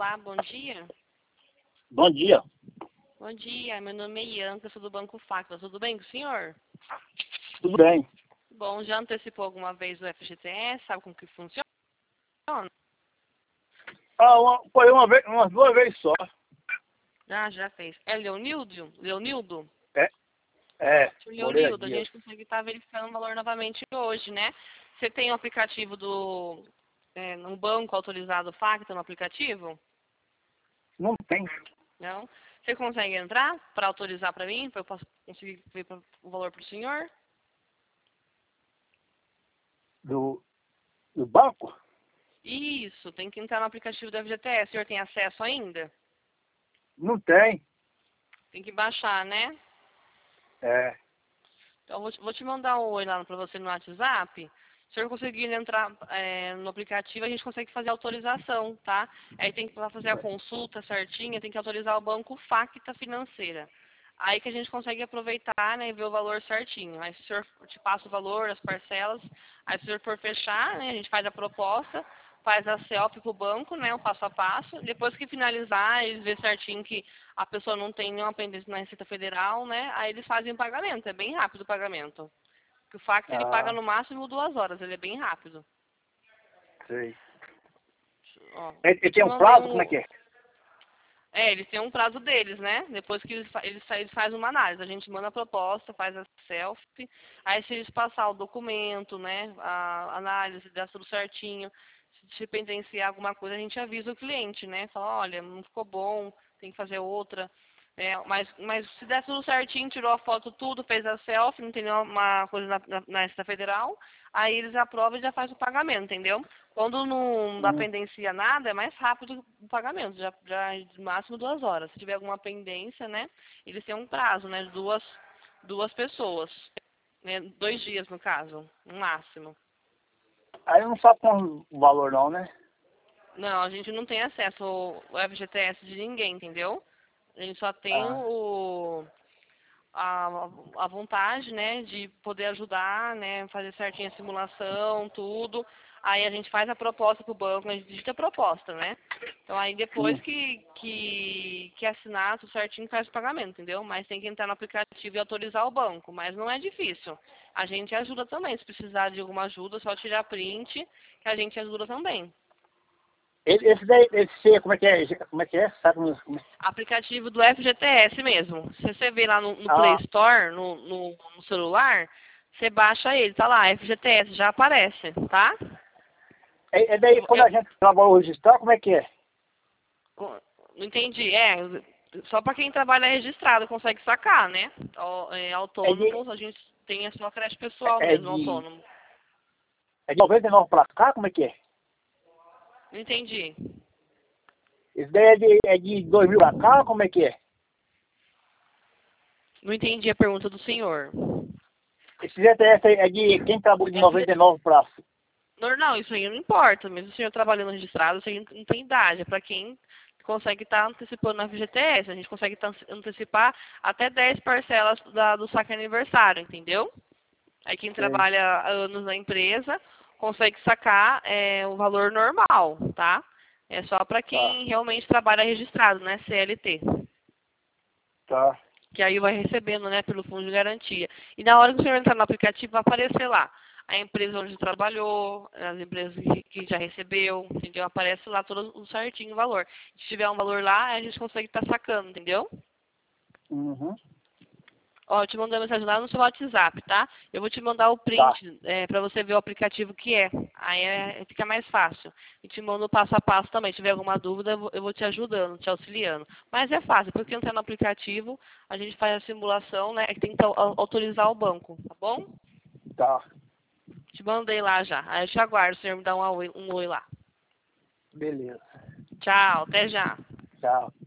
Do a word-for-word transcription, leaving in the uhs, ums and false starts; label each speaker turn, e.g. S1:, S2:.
S1: Olá, bom dia.
S2: Bom dia.
S1: Bom dia, meu nome é Ianca, sou do Banco Facla. Tudo bem com o senhor?
S2: Tudo bem.
S1: Bom, já antecipou alguma vez o F G T S? Sabe como que funciona?
S2: Ah, uma, foi uma vez, umas duas vezes só.
S1: Ah, já fez. É Leonildo? Leonildo?
S2: É, é,
S1: Seu
S2: Moreira
S1: Leonildo, a
S2: Dias.
S1: gente consegue estar verificando o valor novamente hoje, né? Você tem o aplicativo do... É, um banco autorizado Facta no aplicativo?
S2: Não tem.
S1: Não? Você consegue entrar para autorizar para mim? Para eu posso conseguir ver pra, o valor para o senhor?
S2: Do, do banco?
S1: Isso, tem que entrar no aplicativo do F G T S. O senhor tem acesso ainda?
S2: Não tem.
S1: Tem que baixar, né?
S2: É.
S1: Então, eu vou te, vou te mandar um oi lá para você no WhatsApp. Se o senhor conseguir entrar é, no aplicativo, a gente consegue fazer a autorização, tá? Aí tem que lá fazer a consulta certinha, tem que autorizar o banco Facta Financeira. Aí que a gente consegue aproveitar, né, e ver o valor certinho. Aí se o senhor te passa o valor, as parcelas, aí se o senhor for fechar, né, a gente faz a proposta, faz a selfie pro banco, né, o passo a passo. Depois que finalizar, eles vê certinho que a pessoa não tem nenhuma pendência na Receita Federal, né, aí eles fazem o pagamento. É bem rápido o pagamento. Porque o Facta ele paga
S2: Ah,
S1: no máximo duas horas, ele é bem rápido.
S2: sei.
S1: Ó,
S2: Ele,
S1: eu
S2: ele
S1: te
S2: tem um
S1: mandei
S2: prazo? Como é
S1: um.
S2: que é?
S1: É, eles têm um prazo deles, né? Depois que eles, fa- eles, fa- eles fazem uma análise, a gente manda a proposta, faz a selfie, aí se eles passar o documento, né? A análise, dá tudo certinho, se pendenciar alguma coisa, a gente avisa o cliente, né? Fala, olha, não ficou bom, tem que fazer outra. É, mas, mas se der tudo certinho, tirou a foto tudo, fez a selfie, não tem nenhuma coisa na, na, na Receita Federal, aí eles aprovam e já faz o pagamento, entendeu? Quando não dá
S2: Hum.
S1: pendência nada, é mais rápido o pagamento, já, já é de máximo duas horas. Se tiver alguma pendência, né, eles têm um prazo, né, de duas, duas pessoas, né, dois dias no caso, no máximo.
S2: Aí não sabe com o valor não, né?
S1: Não, a gente não tem acesso ao F G T S de ninguém, entendeu? A gente só tem
S2: Ah,
S1: o, a, a vontade, né, de poder ajudar, né, fazer certinho a simulação, tudo. Aí a gente faz a proposta para o banco, a gente digita a proposta, né? Então aí depois
S2: hum.
S1: que, que, que assinar tudo certinho faz o pagamento, entendeu? Mas tem que entrar no aplicativo e autorizar o banco, mas não é difícil. A gente ajuda também, se precisar de alguma ajuda, é só tirar print, que a gente ajuda também.
S2: Esse esse daí, esse, como é que é? Como é que é? Sabe como como é?
S1: Aplicativo do F G T S mesmo. Se você vê lá no, no Play
S2: Ah,
S1: Store, no, no, no celular, você baixa ele, tá lá, F G T S, já aparece, tá?
S2: é, é daí quando
S1: Eu,
S2: a gente trabalha o registrar, como é que é?
S1: eu não entendi, é, só para quem trabalha registrado consegue sacar, né? Ó, é,
S2: É de,
S1: autônomos, a gente tem a sua creche pessoal
S2: é
S1: mesmo,
S2: de,
S1: autônomo.
S2: é de noventa e nove pra cá, como é que é?
S1: Não entendi.
S2: Esse daí é de, é de dois mil pra cá, como é que é?
S1: Não entendi a pergunta do senhor.
S2: Esse G T S é de quem trabalha de
S1: F
S2: noventa e nove pra...
S1: Não, não, isso aí não importa. Mesmo o senhor trabalhando registrado, isso aí não tem idade. É para quem consegue estar antecipando na F G T S. A gente consegue tá antecipar até dez parcelas da, do saque aniversário, entendeu? Aí quem
S2: Sei.
S1: trabalha há anos na empresa consegue sacar é, o valor normal, tá? É só para
S2: Tá,
S1: quem realmente trabalha registrado, né? C L T.
S2: tá.
S1: Que aí vai recebendo, né, pelo fundo de garantia. E na hora que o senhor entrar no aplicativo, vai aparecer lá a empresa onde trabalhou, as empresas que, que já recebeu, entendeu? Aparece lá todo o certinho o valor. Se tiver um valor lá, a gente consegue estar sacando, entendeu?
S2: Uhum.
S1: Ó, eu te mandei mensagem lá no seu WhatsApp, tá? Eu vou te mandar o
S2: Tá.
S1: print é, para você ver o aplicativo que é. Aí é, fica mais fácil. E te mando o passo a passo também. Se tiver alguma dúvida, eu vou, eu vou te ajudando, te auxiliando. Mas é fácil, porque entrar no aplicativo, a gente faz a simulação, né? É que tem que au- autorizar o banco, tá bom?
S2: Tá.
S1: Te mandei lá já. Aí eu te aguardo, o senhor me dá um oi, um oi lá.
S2: Beleza.
S1: Tchau, até já.
S2: Tchau.